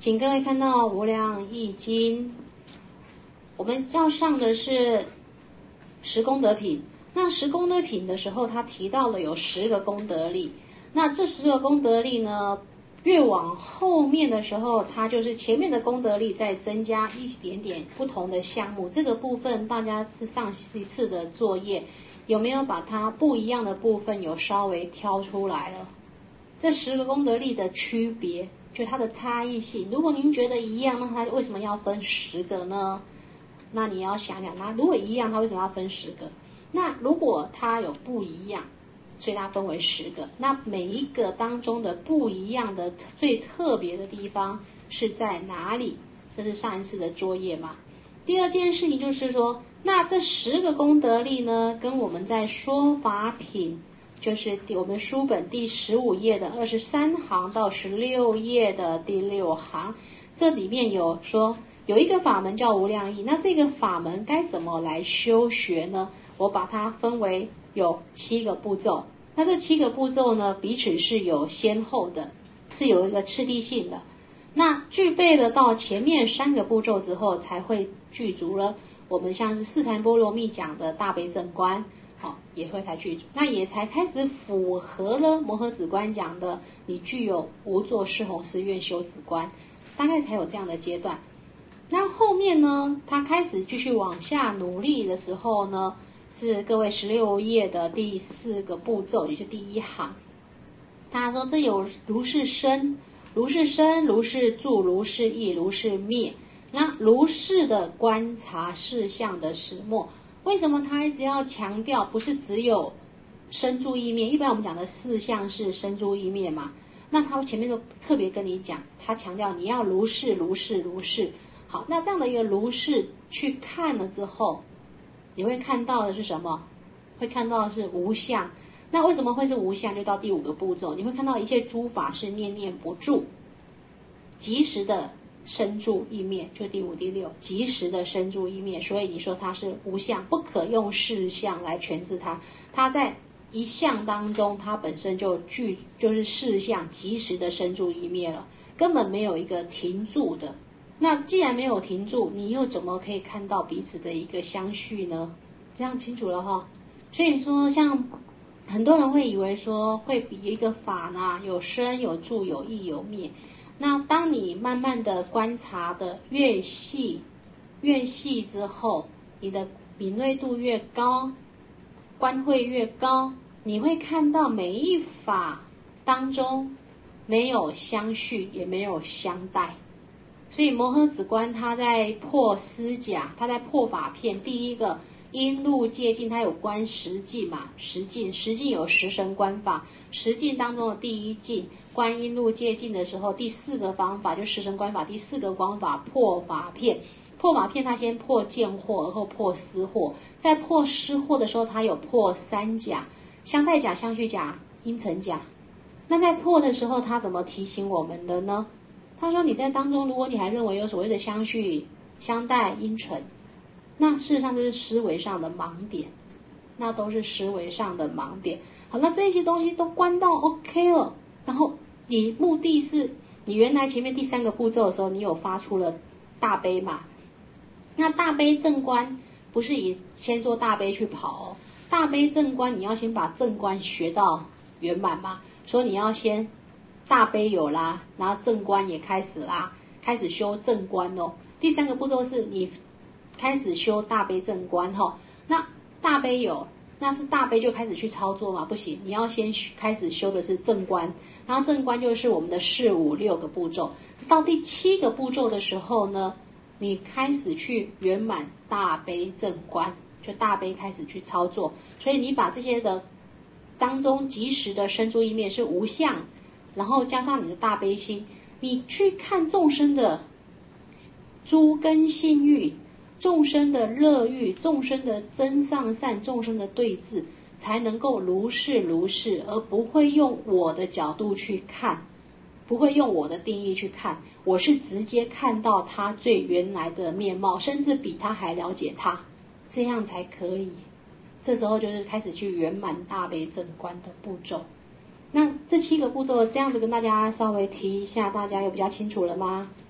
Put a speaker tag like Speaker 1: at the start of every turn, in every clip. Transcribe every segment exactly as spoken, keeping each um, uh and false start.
Speaker 1: 请各位看到《无量易经》，我们要上的是十功德品。那十功德品的时候，他提到了有十个功德力。那这十个功德力呢，越往后面的时候，它就是前面的功德力再增加一点点不同的项目。这个部分大家是上一次的作业，有没有把它不一样的部分有稍微挑出来了？这十个功德力的区别，就它的差异性。如果您觉得一样，那它为什么要分十个呢？那你要想想，那如果一样，它为什么要分十个？那如果它有不一样，所以它分为十个。那每一个当中的不一样的最特别的地方是在哪里？这是上一次的作业嘛。第二件事情就是说，那这十个功德力呢，跟我们在说法品，就是我们书本第十五页的二十三行到十六页的第六行，这里面有说有一个法门叫无量义。那这个法门该怎么来修学呢？我把它分为有七个步骤。那这七个步骤呢，彼此是有先后的，是有一个次第性的。那具备了到前面三个步骤之后，才会具足了我们像是四禅波罗蜜讲的大悲正观，好，也会才具足。那也才开始符合了摩诃止观讲的，你具有无作是弘誓愿修止观，大概才有这样的阶段。那后面呢，他开始继续往下努力的时候呢，是各位十六页的第四个步骤，也是第一行。他说这有如是生，如是生，如是住，如是异，如是灭。那如是的观察事项的始末，为什么他一直要强调不是只有生住异灭？一般我们讲的四项是生住异灭嘛，那他前面就特别跟你讲，他强调你要如是如是如是。好，那这样的一个如是去看了之后，你会看到的是什么？会看到的是无相。那为什么会是无相？就到第五个步骤，你会看到一切诸法是念念不住，即时的生住异灭，就第五第六，即时的生住异灭。所以你说它是无相，不可用事相来诠释它。它在一相当中，它本身就具就是事相，即时的生住异灭了，根本没有一个停住的。那既然没有停住，你又怎么可以看到彼此的一个相续呢？这样清楚了哈。所以说，像很多人会以为说，会比一个法呢，有生有住有异有灭。那当你慢慢的观察的越细越细之后，你的敏锐度越高，观慧越高，你会看到每一法当中没有相续，也没有相待。所以摩诃止观他在破思假，他在破法片，第一个因路界境，他有观十境嘛，十境十境有十神观法，十境当中的第一境观因路界境的时候，第四个方法就十神观法，第四个方法破法片。破法片他先破见惑，而后破思惑，在破思惑的时候，他有破三假，相待假、相续假、因成假。那在破的时候，他怎么提醒我们的呢？他说你在当中，如果你还认为有所谓的相续、相待、因成，那事实上就是思维上的盲点，那都是思维上的盲点。好，那这些东西都关到 OK 了，然后你目的是你原来前面第三个步骤的时候，你有发出了大悲嘛？那大悲正观不是以先做大悲去跑哦，大悲正观你要先把正观学到圆满嘛，所以你要先大悲有啦，然后正观也开始啦，开始修正观哦。第三个步骤是你开始修大悲正观哈、哦，那大悲有，那是大悲就开始去操作嘛？不行，你要先开始修的是正观，然后正观就是我们的四五六个步骤。到第七个步骤的时候呢，你开始去圆满大悲正观，就大悲开始去操作。所以你把这些的当中即时的生住异灭是无相，然后加上你的大悲心，你去看众生的诸根性欲，众生的乐欲，众生的真上善，众生的对治，才能够如是如是，而不会用我的角度去看，不会用我的定义去看，我是直接看到他最原来的面貌，甚至比他还了解他，这样才可以。这时候就是开始去圆满大悲正观的步骤。那这七个步骤这样子跟大家稍微提一下，大家有比较清楚了吗？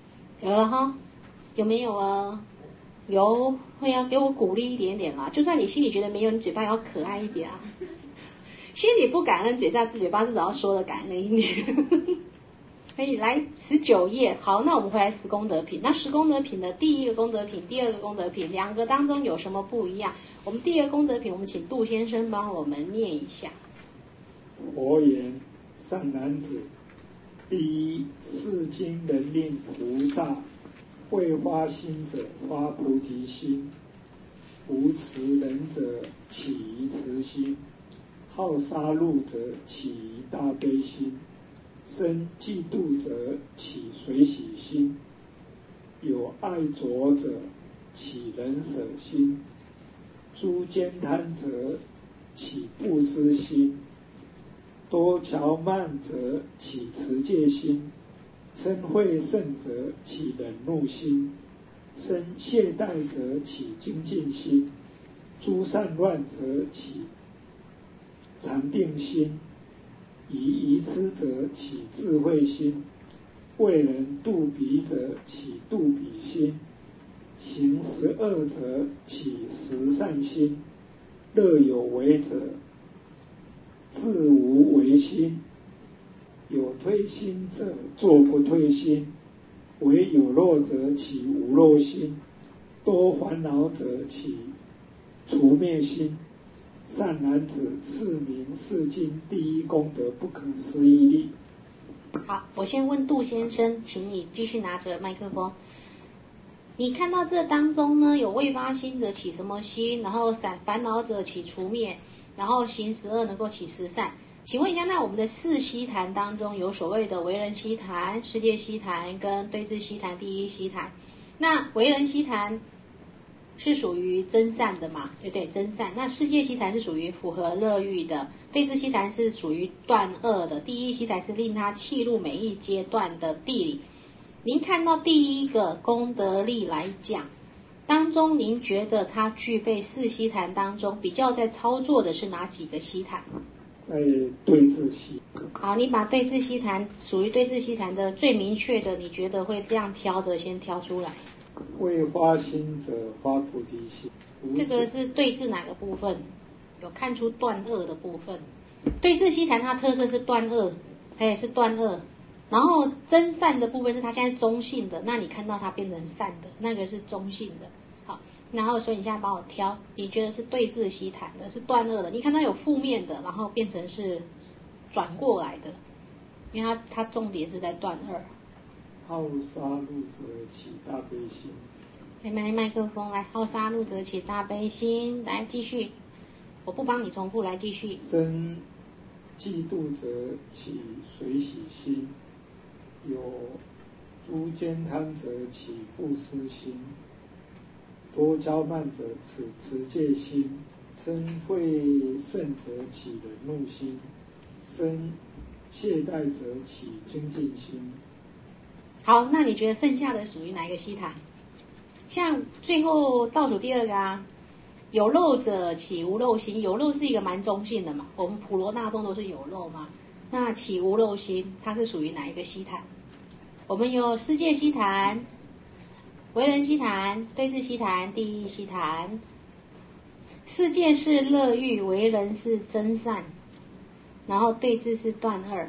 Speaker 1: 有了哈，有没有啊？有，会要给我鼓励一点点啦。就算你心里觉得没有，你嘴巴也要可爱一点啊。心里不感恩，嘴上嘴巴至少要说的感恩一点。可以来十九页，好，那我们回来十功德品。那十功德品的第一个功德品、第二个功德品，两个当中有什么不一样？我们第二个功德品，我们请杜先生帮我们念一下。
Speaker 2: 佛言：善男子，第一，世经人令菩萨会发心者发菩提心，扶持人者起于慈心，好杀戮者起于大悲心，生嫉妒者起随喜心，有爱着者起人舍心，诸兼贪者起布施心，多骄慢者起持戒心，嗔恚盛者起忍怒心，生懈怠者起精进心，诸善乱者起禅定心，以愚痴者起智慧心，为人度彼者起度彼心，行十恶者起十善心，乐有为者自无为心，有退心者作不退心，唯有漏者起无漏心，多烦恼者起除灭心。善男子，是名是经第一功德不可思议力。
Speaker 1: 好，我先问杜先生，请你继续拿着麦克风。你看到这当中呢，有未发心者起什么心，然后散烦恼者起除灭，然后行十恶能够起十善。请问一下，那我们的四悉檀当中有所谓的为人悉檀、世界悉檀跟对治悉檀、第一悉檀。那为人悉檀是属于真善的嘛？对对，真善。那世界悉檀是属于符合乐欲的，对治悉檀是属于断恶的，第一悉檀是令他契入每一阶段的地理。您看到第一个功德力来讲，当中您觉得它具备四悉檀当中比较在操作的是哪几个悉檀？
Speaker 2: 在对治悉。
Speaker 1: 好，你把对治悉檀属于对治悉檀的最明确的，你觉得会这样挑的，先挑出来。
Speaker 2: 未发心者发菩提心。
Speaker 1: 这个是对治哪个部分？有看出断恶的部分。对治悉檀它特色是断恶，哎，是断恶。然后真善的部分是它现在中性的，那你看到它变成善的，那个是中性的。好，然后所以你现在帮我挑，你觉得是对治悉檀的，是断恶的。你看它有负面的，然后变成是转过来的，因为它它重点是在断恶。
Speaker 2: 好杀戮者起大悲心。
Speaker 1: 来麦麦克风来，好杀戮者起大悲心，来继续，我不帮你重复，来继续。
Speaker 2: 生嫉妒者起随喜心，有诸兼贪者起布施心，多骄慢者起持戒心，嗔恚盛者起忍怒心，生懈怠者起精进心。
Speaker 1: 好，那你觉得剩下的属于哪一个悉檀？像最后倒数第二个啊，有漏者起无漏心，有漏是一个蛮中性的嘛，我们普罗大众都是有漏嘛。那起无漏心，它是属于哪一个悉檀？我们有世界悉檀、为人悉檀、对治悉檀、第一悉檀。世界是乐欲，为人是真善，然后对治是断恶。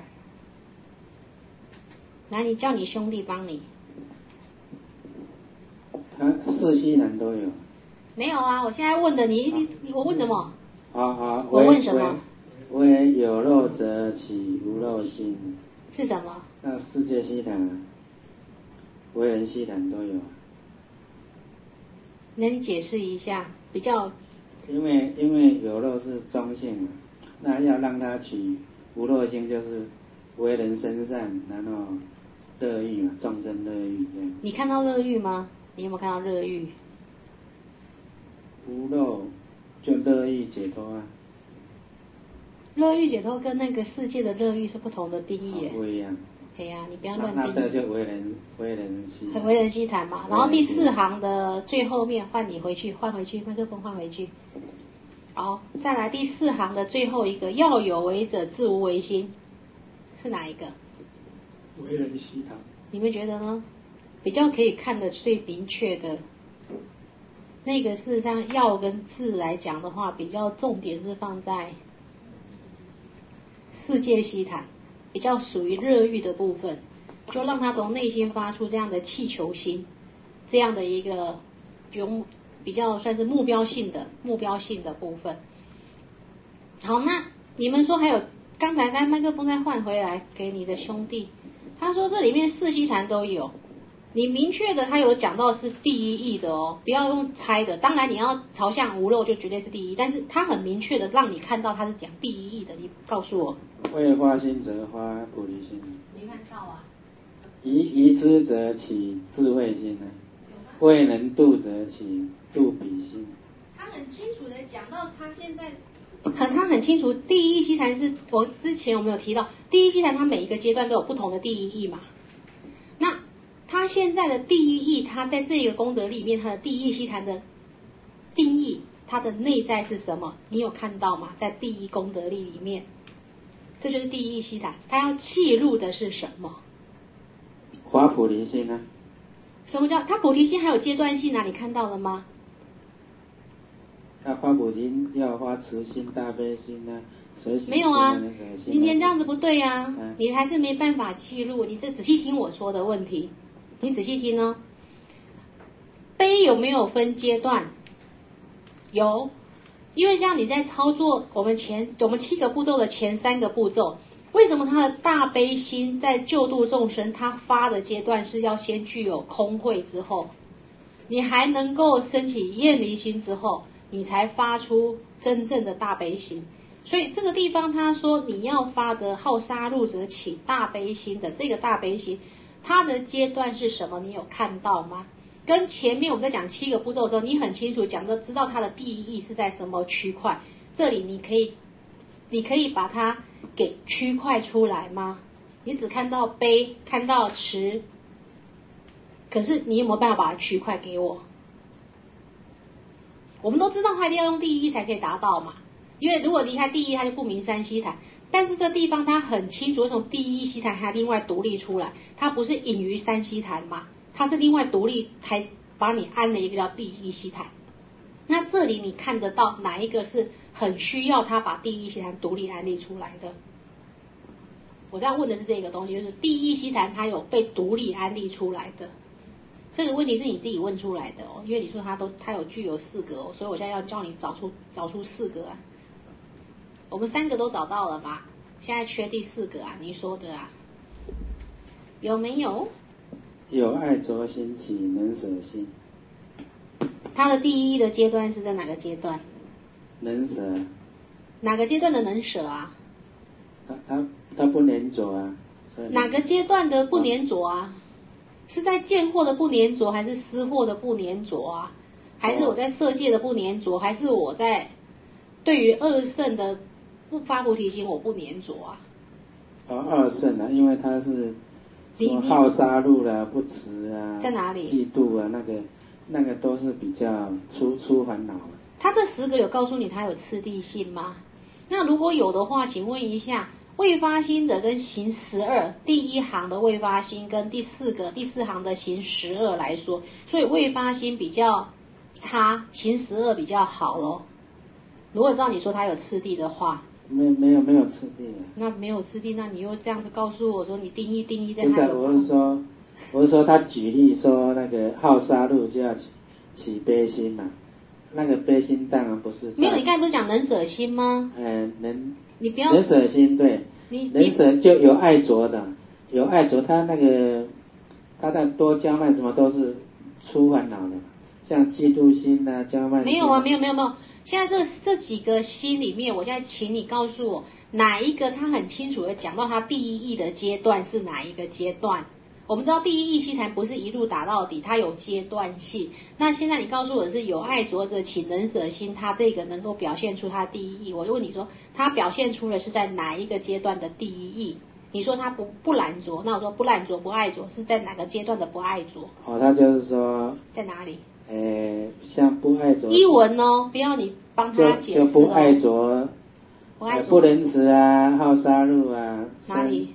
Speaker 1: 来，你叫你兄弟帮你。
Speaker 3: 他四悉檀都有。
Speaker 1: 没有啊，我现在问的你，你你我问什么？
Speaker 3: 好好，
Speaker 1: 我问什么？
Speaker 3: 为有漏者起无漏心。
Speaker 1: 是什么？
Speaker 3: 那世界悉檀、为人悉檀都有。
Speaker 1: 那你解释一下，比较。
Speaker 3: 因为因为有漏是中性嘛，那要让他起无漏心，就是为人生善，然后乐欲嘛，众生乐欲这样。
Speaker 1: 你看到乐欲吗？你有没有看到乐欲？
Speaker 3: 无漏就乐欲解脱啊。
Speaker 1: 乐欲解脱跟那个世界的乐欲是不同的定义耶。
Speaker 3: 不一样。
Speaker 1: 对呀、啊，你不要乱定义。
Speaker 3: 那这就为人为人悉檀。
Speaker 1: 为人悉檀嘛，然后第四行的最后面换你回去，换回去，麦克风换回去。好，再来第四行的最后一个，要有为者自无为心，是哪一个？
Speaker 2: 为人悉檀。
Speaker 1: 你们觉得呢？ 比较可以看得最明确的。那个事实上药跟治来讲的话，比较重点是放在世界西坛，比较属于热欲的部分，就让他从内心发出这样的气球心，这样的一个有比较算是目标性的目标性的部分。好，那你们说还有刚才在麦克风再换回来给你的兄弟，他说这里面四西坛都有。你明确的，他有讲到是第一义的哦，不要用猜的。当然你要朝向无漏就绝对是第一，但是他很明确的让你看到他是讲第一义的。你告诉我，
Speaker 3: 为发心则发菩提心，
Speaker 1: 没看到啊？
Speaker 3: 宜宜知则起智慧心呢，未能度则起度比心。
Speaker 1: 他很清楚的讲到他现在。很，他很清楚，第一西坛是我之前有没有提到？第一西坛它每一个阶段都有不同的第一义嘛。那他现在的第一义，他在这个功德里面，他的第一西坛的定义，它的内在是什么？你有看到吗？在第一功德力里面，这就是第一西坛，他要记录的是什么？
Speaker 3: 发菩提心呢？
Speaker 1: 什么叫他菩提心还有阶段性啊？你看到了吗？
Speaker 3: 他发菩提心要发慈心、大悲心呢、啊？
Speaker 1: 没有啊，今天这样子不对啊，嗯、你还是没办法记录。你这仔细听我说的问题，你仔细听哦。悲有没有分阶段？有，因为像你在操作我们前我们七个步骤的前三个步骤，为什么他的大悲心在救度众生，他发的阶段是要先具有空慧之后，你还能够升起厌离心之后，你才发出真正的大悲心。所以这个地方他说你要发的好杀戮者起大悲心的这个大悲心，它的阶段是什么？你有看到吗？跟前面我们在讲七个步骤的时候，你很清楚讲的知道它的第一义是在什么区块。这里你可以你可以把它给区块出来吗？你只看到悲，看到慈，可是你有没有办法把它区块给我？我们都知道它一定要用第一义才可以达到嘛。因为如果离开第一，它就不明三西坛。但是这地方它很清楚，为什么第一西坛它另外独立出来？它不是隐于三西坛嘛？它是另外独立，才把你安了一个叫第一西坛。那这里你看得到哪一个是很需要它把第一西坛独立安立出来的？我这样问的是这个东西，就是第一西坛它有被独立安立出来的。这个问题是你自己问出来的哦，因为你说它都它有具有四个哦，所以我现在要叫你找出找出四个啊。我们三个都找到了嘛？现在缺第四个啊，你说的啊，有没有？
Speaker 3: 有爱着心起能舍心。
Speaker 1: 他的第一的阶段是在哪个阶段？
Speaker 3: 能舍。
Speaker 1: 哪个阶段的能舍啊？
Speaker 3: 他他他不粘着啊。
Speaker 1: 哪个阶段的不粘着啊？是在见货的不粘着，还是思货的不粘着啊？还是我在色界的不粘着，还是我在对于二圣的不发菩提心我不粘着啊？
Speaker 3: 哦，二圣啊，因为他是什么好杀戮啦、不慈啊，
Speaker 1: 在哪里？
Speaker 3: 嫉妒啊，那个那个都是比较粗粗烦恼。
Speaker 1: 他这十个有告诉你他有次第性吗？那如果有的话，请问一下，未发心的跟行十二，第一行的未发心跟第四个第四行的行十二来说，所以未发心比较差，行十二比较好咯。如果照你说他有次第的话，
Speaker 3: 没没有没有次第啊。
Speaker 1: 那没有次第，那你又这样子告诉我说你定义定义在
Speaker 3: 不是、啊，
Speaker 1: 他的。
Speaker 3: 我是说，我是说他举例说那个好杀戮就要起起悲心嘛，那个悲心当然不是。
Speaker 1: 没有，你刚才不是讲能舍心吗？
Speaker 3: 嗯，能。
Speaker 1: 你不要。
Speaker 3: 能舍心对。
Speaker 1: 你
Speaker 3: 能舍就有爱着的，有爱着，他那个他的多骄慢什么都是粗烦恼的，像嫉妒心啊、骄慢心。
Speaker 1: 没有啊，没有没有没有。现在这这几个心里面，我现在请你告诉我哪一个他很清楚的讲到他第一义的阶段是哪一个阶段？我们知道第一义西坛不是一路打到底，它有阶段性。那现在你告诉我的是有爱着者起能舍心，他这个能够表现出他第一义。我就问你说，他表现出的是在哪一个阶段的第一义？你说他不不懒着，那我说不懒着不爱着是在哪个阶段的不爱着？
Speaker 3: 哦，他就是说
Speaker 1: 在哪里？
Speaker 3: 呃，像不爱着。
Speaker 1: 一文哦，不要你帮他解释哦。
Speaker 3: 就就不爱着，
Speaker 1: 不爱着、
Speaker 3: 呃、不仁慈啊，好杀戮啊。
Speaker 1: 哪里？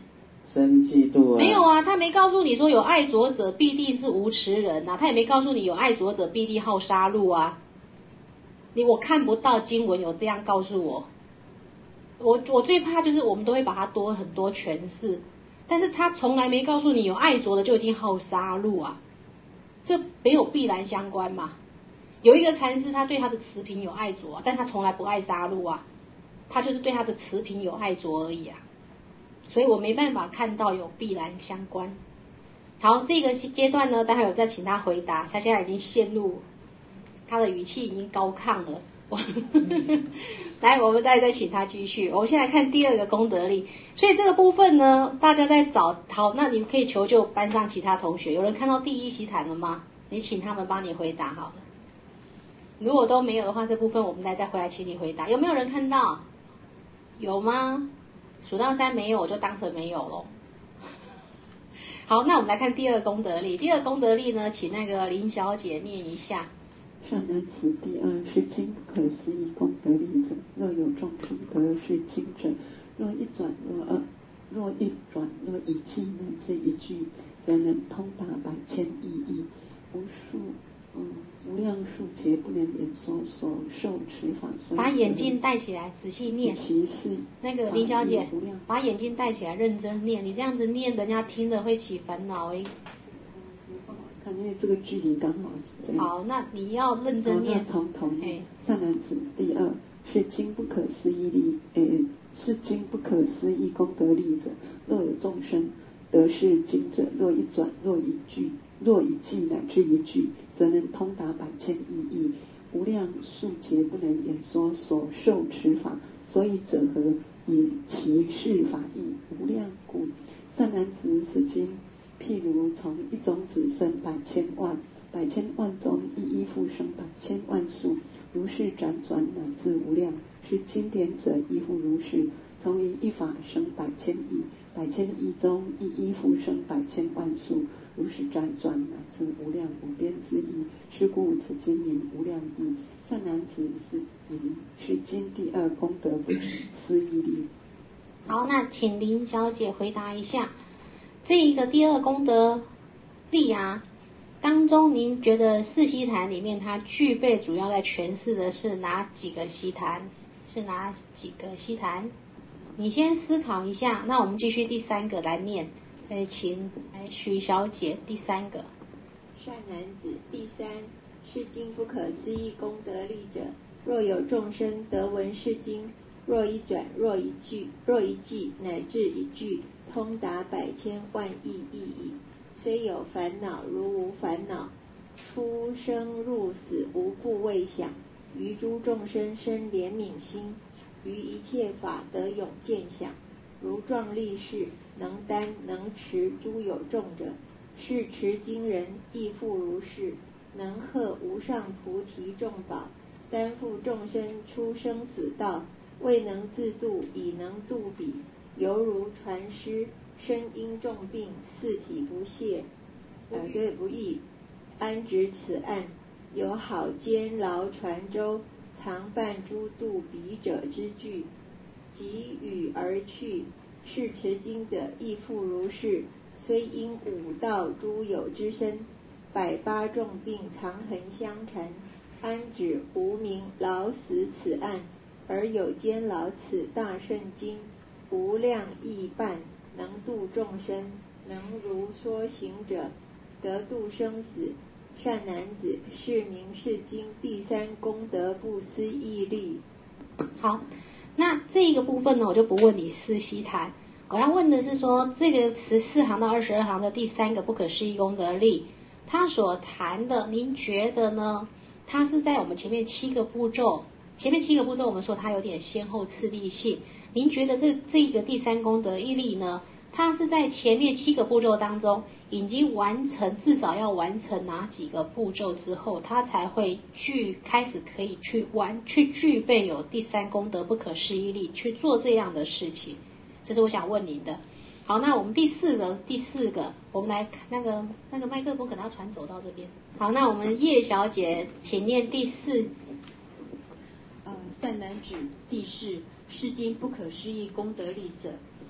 Speaker 3: 生嫉妒啊。
Speaker 1: 没有啊，他没告诉你说有爱左者必定是无耻人啊，他也没告诉你有爱左者必定好杀戮啊。你我看不到经文有这样告诉我。我我最怕就是我们都会把它多很多诠释，但是他从来没告诉你有爱左的就一定好杀戮啊，这没有必然相关嘛。有一个禅师他对他的持平有爱左，但他从来不爱杀戮啊，他就是对他的持平有爱左而已啊，所以我没办法看到有必然相关。好，这个阶段呢，待会有再请他回答，他现在已经陷入他的语气已经高亢了。来，我们再再请他继续。我们先来看第二个功德力，所以这个部分呢，大家在找。好，那你们可以求救班上其他同学，有人看到第一习谈了吗？你请他们帮你回答好了。如果都没有的话，这部分我们再再回来请你回答。有没有人看到？有吗？数到三没有，我就当成没有咯。好，那我们来看第二功德力。第二功德力呢，请那个林小姐念一下。
Speaker 4: 善男子，第二是经不可思议功德力者，若有众生得是经者，若一转若二，若一转若一记乃至一句，则能通达百千亿亿，无数嗯无量数劫不能言说，所受持法。
Speaker 1: 把眼镜戴起来，仔细念。
Speaker 4: 其是
Speaker 1: 那个林小姐，把眼镜戴起来，认真念。你这样子念，人家听了会起烦恼哎。
Speaker 4: 看，因为这个距离刚好是这样。
Speaker 1: 好，那你要认真念。
Speaker 4: 从头念。善男子，第二是经不可思议力，诶，是经不可思议功德力者。若有众生得是经者，若一转，若一句，若一记乃至一句，则能通达百千亿亿，无量数劫不能言说，所受持法。所以者何？以其是法义无量故。善男子，此经譬如从一种子生百千万，百千万中一一复生百千万数，如是辗转乃至无量。是经典者亦复如是，从一一法生百千亿，百千亿中一一复生百千万数，如是辗转乃至无量无边之意。是故此经名无量义。善男子，是名是经第二功德不思议力。
Speaker 1: 好，那请林小姐回答一下。这一个第二功德力啊，当中您觉得四悉檀里面它具备主要在诠释的是哪几个悉檀？是哪几个悉檀？你先思考一下，那我们继续第三个来念。来，请来许小姐第三个。
Speaker 5: 善男子，第三是经不可思议功德力者，若有众生得闻是经，若一转，若一句，若一记，乃至一句，通达百千万亿意义。虽有烦恼，如无烦恼；出生入死，无故未想。于诸众生生怜悯心，于一切法得永见想。如壮力士，能担能持诸有众者，是持经人亦复如是，能贺无上菩提众宝，担负众生出生死道，未能自度，已能度彼。犹如船师，身因重病，四体不懈，耳对不易，安止此岸，有好监牢船舟，藏伴诸度彼者之具，即与而去。是持经者亦复如是，虽因五道诸有之身，百八重病常恒相缠，安止无明劳死此岸，而有监牢此大圣经，无量亿伴，能度众生，能如说行者，得度生死。善男子，是名是经第三功德不思议力。
Speaker 1: 好，那这个部分呢，我就不问你四悉檀，我要问的是说，这个十四行到二十二行的第三个不可思议功德力，它所谈的，您觉得呢？它是在我们前面七个步骤，前面七个步骤我们说它有点先后次第性，您觉得这这个第三功德一力呢，它是在前面七个步骤当中已经完成，至少要完成哪几个步骤之后，它才会具开始可以去完去具备有第三功德不可思议力去做这样的事情？这是我想问您的。好，那我们第四个，第四个，我们来那个那个麦克风可能要传走到这边。好，那我们叶小姐，请念第四。
Speaker 6: 呃，善男子，第四是经不可思议功德力者，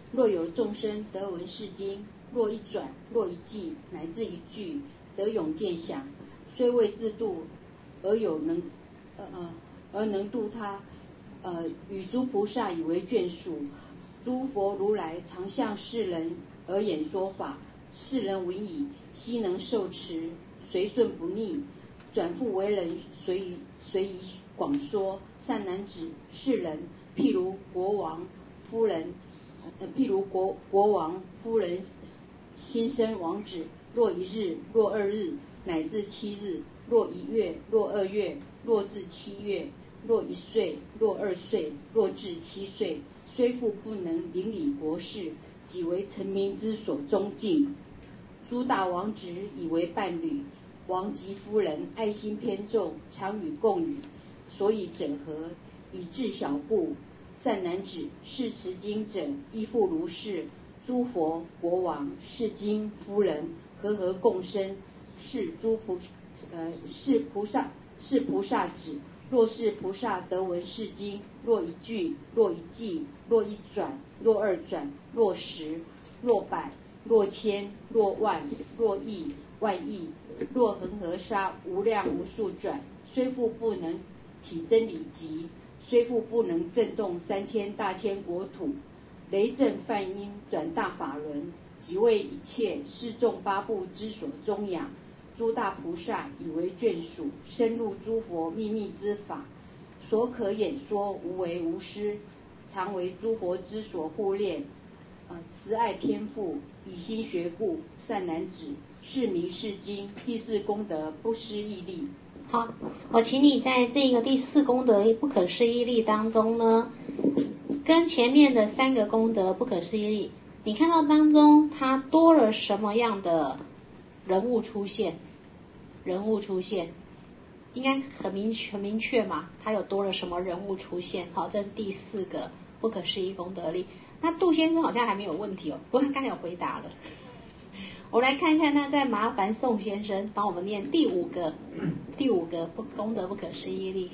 Speaker 6: 若有众生得闻是经，若一转，若一记，乃至一句，得永见想，虽未自度，而有能呃呃而能度他，呃与诸菩萨以为眷属。诸佛如来常向世人而演说法，世人闻已，悉能受持，随顺不逆。转复为人随于随意广说。善男子，世人譬如国王夫人，呃譬如国国王夫人新生王子，若一日，若二日，乃至七日；若一月，若二月，若至七月；若一岁，若二岁，若至七岁。虽复不能邻里国事，己为臣民之所忠敬。诸大王子以为伴侣，王及夫人爱心偏重，常与共语，所以整合以治小故。善男子，是持经者亦复如是。诸佛、国王、世经、夫人，和合共生，是诸菩呃是菩萨是菩萨子。若是菩萨得闻是经，若一句，若一记，若一转，若二转，若十，若百，若千，若万，若亿，万亿，若恒河沙无量无数转，虽复不能体真理极，虽复不能震动三千大千国土，雷震梵音转大法轮，即为一切四众八部之所宗养。诸大菩萨以为眷属，深入诸佛秘密之法，所可演说无为无失，常为诸佛之所护念。呃，慈爱偏负，以心学故。善男子，是弥是经，第四功德不思议力。
Speaker 1: 好，我请你在这个第四功德不可思议力当中呢，跟前面的三个功德不可思议力，你看到当中它多了什么样的人物出现？人物出现应该很明很明确嘛，它有多了什么人物出现？好，这是第四个不可思议功德力。那杜先生好像还没有问题哦，不过他刚才有回答了。我来看看，那再麻烦宋先生帮我们念第五个，第五个不功德不可思议力。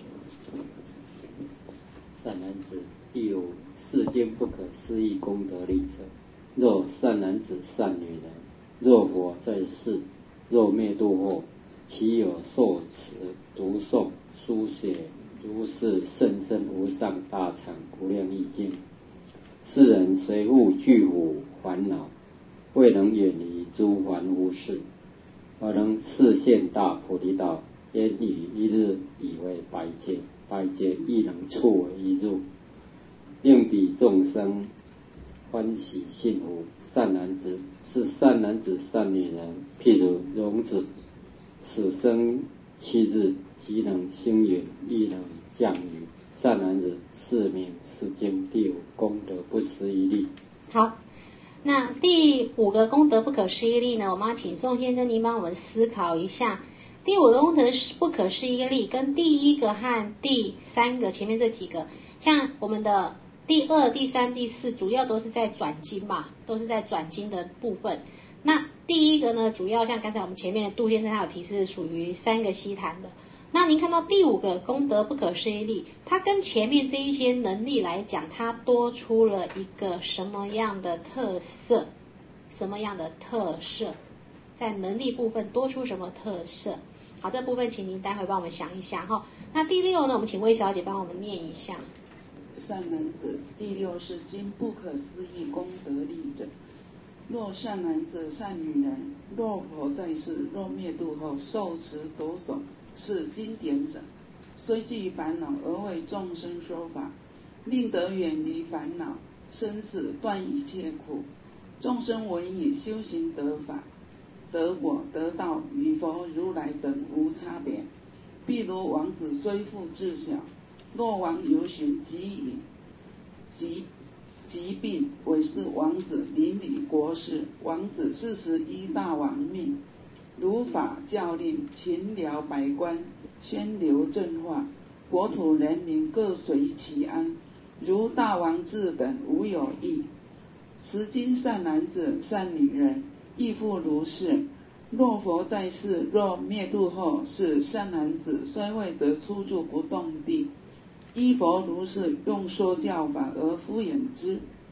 Speaker 7: 善男子，第五世间不可思议功德力者，若善男子、善女人，若佛在世，若灭度后，其有受持、读诵、书写如是甚深无上大长无量义经，世人随复具苦烦恼，未能远离诸凡无事，而能示现大菩提道，焉以一日以为百劫，百劫亦能触为一入，令彼众生欢喜幸福。善男子，是善男子、善女人，譬如荣子，此生七日，即能星云，亦能降雨。善男子，是名是经第五功德不思议力。
Speaker 1: 好，那第五个功德不可思议力呢，我们要请宋先生您帮我们思考一下，第五个功德不可思议力跟第一个和第三个前面这几个，像我们的第二、第三、第四主要都是在转经嘛，都是在转经的部分。那第一个呢，主要像刚才我们前面杜先生他有提示，属于三个悉檀的。那您看到第五个功德不可思议力，它跟前面这一些能力来讲，它多出了一个什么样的特色？什么样的特色？在能力部分多出什么特色？好，这部分请您待会帮我们想一下哈。那第六呢，我们请魏小姐帮我们念一下。
Speaker 8: 善男子，第六是经不可思议功德力者，若善男子、善女人，若佛在世，若灭度后，受持读诵是经典者，虽具烦恼而为众生说法，令得远离烦恼，生死断一切苦。众生闻已，修行得法，得果得道，与佛如来等无差别。譬如王子虽复智小，若王游巡疾饮疾疾病，为是王子邻里国事。王子四十一大王命，如法教令，群僚百官，宣流正化，国土人民各随其安。如大王至等无有异。持经善男子、善女人，亦复如是。若佛在世，若灭度后，是善男子虽未得出住不动地，依佛如是用说教法而敷衍之。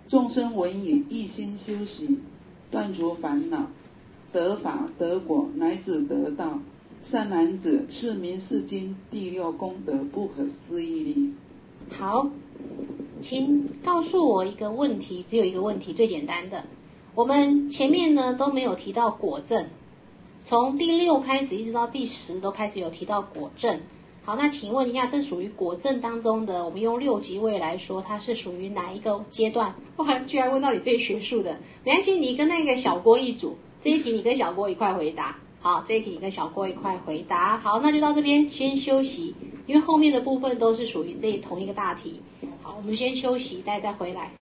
Speaker 8: 众生闻已，一心修习，断除烦恼，得法得果，乃至得道。善男子，是名是经第六功德不可思议力。
Speaker 1: 好，请告诉我一个问题，只有一个问题，最简单的。我们前面呢都没有提到果证，从第六开始一直到第十都开始有提到果证。好，那请问一下，这属于果证当中的，我们用六级位来说，它是属于哪一个阶段？哇，居然问到你最学术的，没关系，你跟那个小郭一组，这一题你跟小郭一块回答。好，这一题你跟小郭一块回答。好，那就到这边先休息，因为后面的部分都是属于这同一个大题。好，我们先休息，待再回来。